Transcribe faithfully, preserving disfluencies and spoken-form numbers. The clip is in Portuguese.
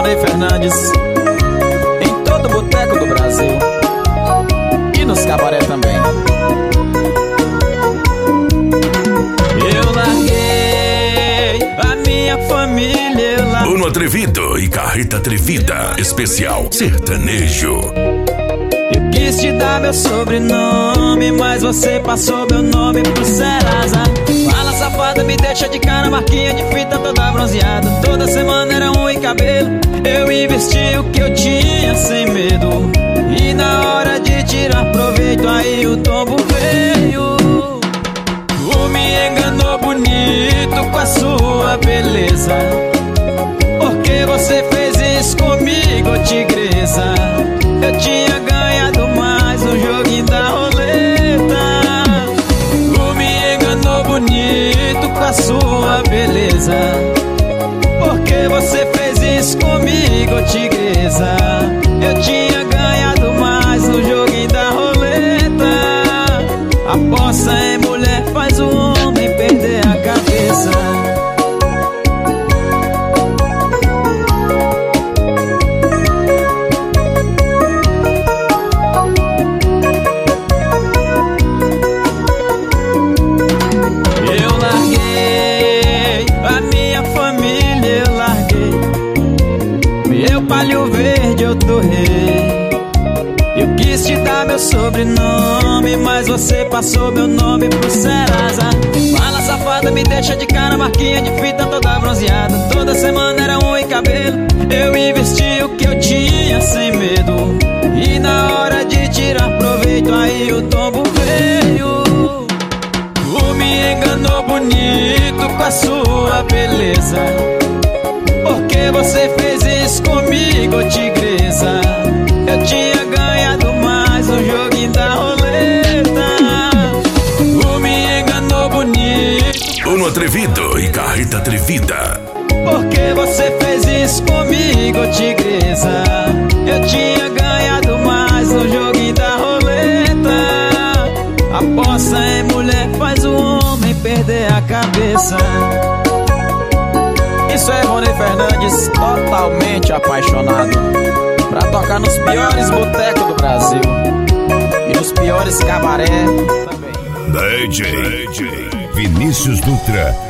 Rony Fernandes, em todo boteco do Brasil e nos cabaré também. Eu larguei a minha família, eu larguei. Bruno Atrevido e Carreta Atrevida, especial sertanejo. Eu quis te dar meu sobrenome, mas você passou meu nome pro Serasa. Fala safada, me deixa de cara, marquinha de fita toda bronzeada. Toda semana era unha e cabelo, eu investi o que eu tinha sem medo. E na hora de tirar proveito, aí o tombo veio. Tu me enganou bonito com a sua beleza. Por que você fez isso comigo, tigresa? Eu tinha ganhado mais um joguinho da roleta. Tu me enganou bonito com a sua beleza. Por que você fez isso comigo, tigresa? Eu tinha ganhado mais um joguinho da roleta. Aposta em mulher faz o homem perder a cabeça. Palho verde eu torrei. Eu quis te dar meu sobrenome, mas você passou meu nome pro Serasa. Fala safada, me deixa de cara, marquinha de fita toda bronzeada. Toda semana era unha e cabelo, eu investi o que eu tinha sem medo. E na hora de tirar proveito, aí o tombo veio. Tu me enganou bonito com a sua beleza. Por que você fez isso comigo, tigresa? Eu tinha ganhado mais um joguinho da roleta. Tu me enganou bonito. Bruno Atrevido e Carreta Atrevida. Por que você fez isso comigo, tigresa? Eu tinha ganhado mais um joguinho da roleta. Aposta em mulher faz o homem perder a cabeça. Isso é Rony Fernandes, totalmente apaixonado, pra tocar nos piores botecos do Brasil e nos piores cabaré também. D J, D J Vinícius Dutra